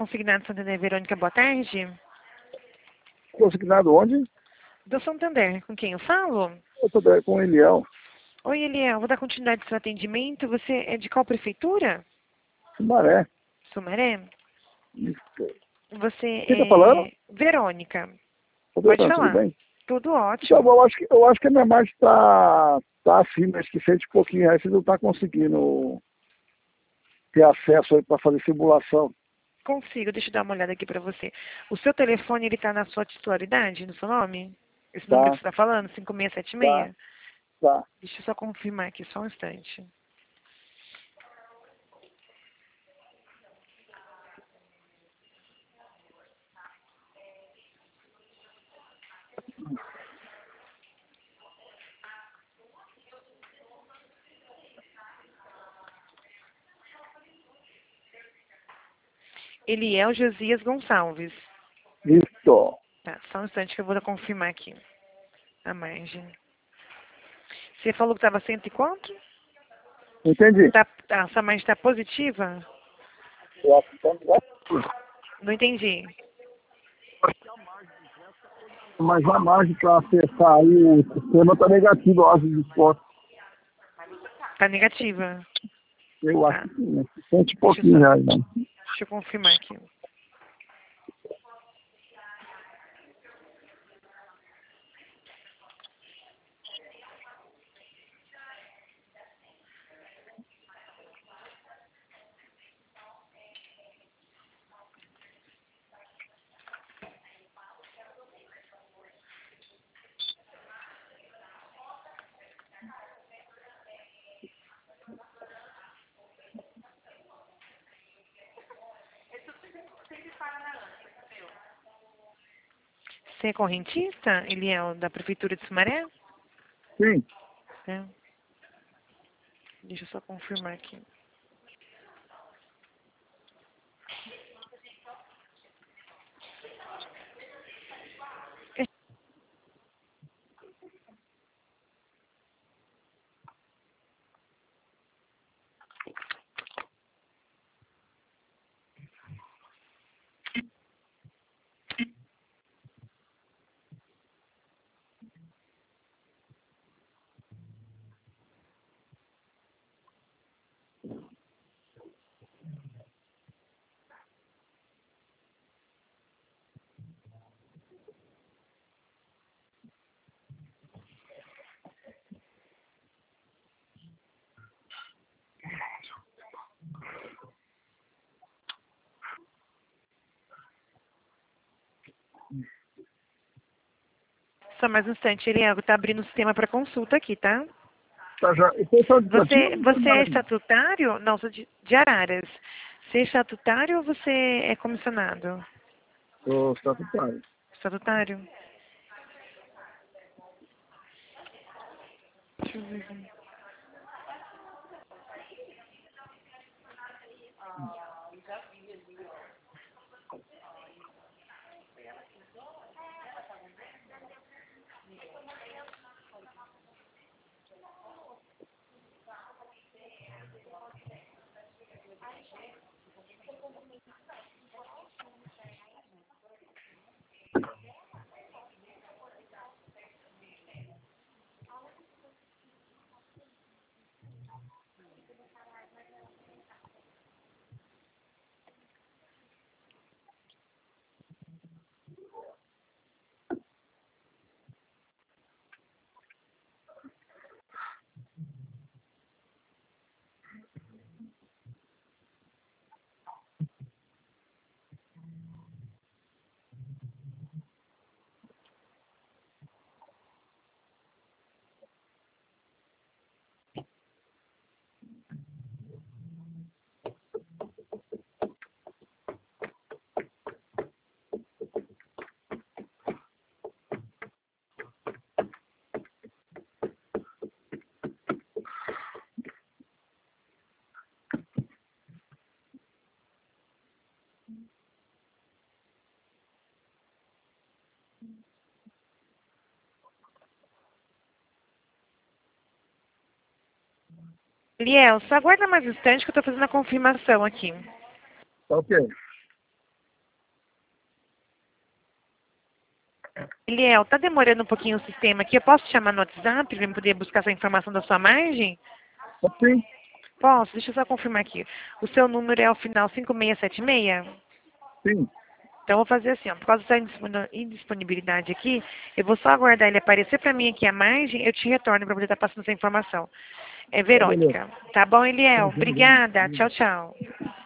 Consignado Santander, Verônica, boa tarde. Consignado onde? Do Santander, com quem eu falo? Eu tô com o Eliel. Oi, Eliel, vou dar continuidade ao seu atendimento. Você é de qual prefeitura? Sumaré. Sumaré? Isso. Você Quem tá falando? é Verônica. Ô, Pode Verônica, tudo falar. bem? Tudo Então, ótimo. eu acho que a minha margem tá acima, acho que 100 e pouquinho reais, você não tá conseguindo ter acesso aí para fazer simulação. Consigo, deixa eu dar uma olhada aqui pra você. O seu telefone, ele tá na sua titularidade, no seu nome? Esse número que Tá, você tá falando, tá, 5676? tá. Deixa eu só confirmar aqui, só um instante. Eliel Josias Gonçalves. Isso. Tá, só um instante que eu vou confirmar aqui a margem. Você falou que estava cento e quanto? Entendi. Essa margem está positiva? Eu acho que tá negativo. Não entendi. Mas a margem para acessar aí o sistema tá negativa, eu acho, de esporte. Tá negativa. Eu acho Tá. que sim, né? 100 e Deixa eu, pouquinho reais, né? deixa eu confirmar aqui. Você é correntista, Eliel, da Prefeitura de Sumaré? Sim. É. Deixa eu só confirmar aqui. Só mais um instante, Eliel, tá abrindo o sistema para consulta aqui, tá? Tá já. E tem só de Você é estatutário? Não, sou de Araras. Você é estatutário ou você é comissionado? Sou estatutário. Estatutário? Deixa eu ver aqui. Liel, só aguarda mais um instante que eu estou fazendo a confirmação aqui. Tá ok. Eliel, tá demorando um pouquinho o sistema aqui. Eu posso te chamar no WhatsApp para poder buscar essa informação da sua margem? Sim, Posso? Deixa eu só confirmar aqui. O seu número é o final 5676? sim. Então, eu vou fazer assim, ó, por causa dessa indisponibilidade aqui, eu vou só aguardar ele aparecer para mim aqui a margem, eu te retorno para poder estar passando essa informação. É Tá beleza. Verônica. Tá bom, Eliel? Obrigada. Tchau, tchau.